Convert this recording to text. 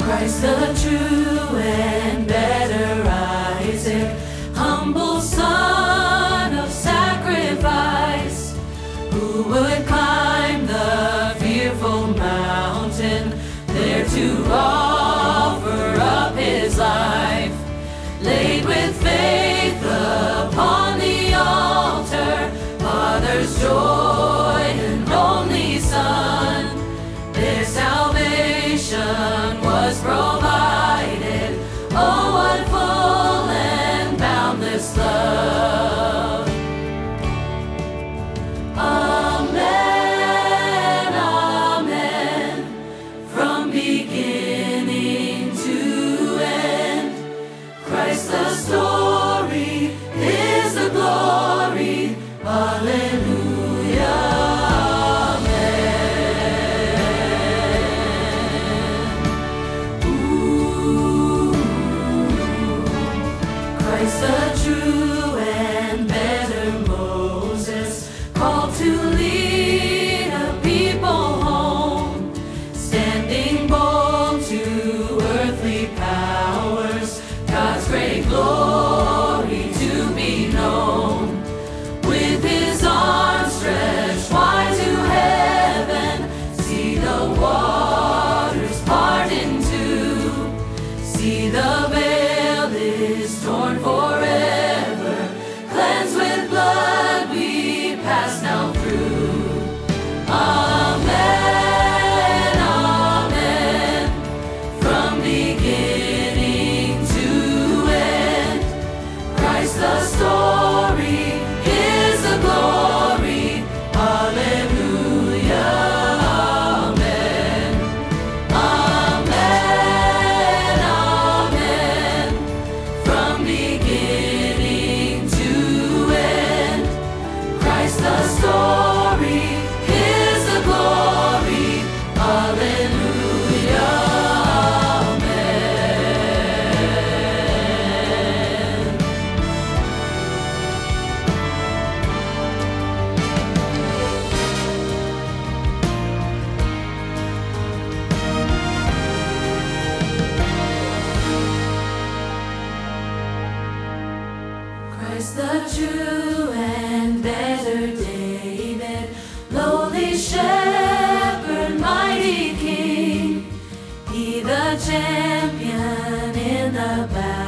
Christ the true and better Isaac, humble son of sacrifice, who would climb the fearful mountain, there to offer up his life, laid with faith upon the altar, Father's joy and only Son. Their salvation was provided. Oh, what full and boundless love. Amen, amen. From beginning to end, Christ the story is the glory. Hallelujah. Christ the true and better Moses, called to lead a people home, standing bold to earthly powers, God's great glory to be known. With his arms stretched wide to heaven, see the waters part in two, see the veil is torn forever, cleansed with blood we pass now through. Amen, amen. From beginning to end, Christ the story is the glory. Hallelujah. Amen. Amen, amen. From beginning to end, Christ the story is the glory. Hallelujah. Amen. Christ the true and better David, lowly shepherd, mighty king, he the champion in the battle.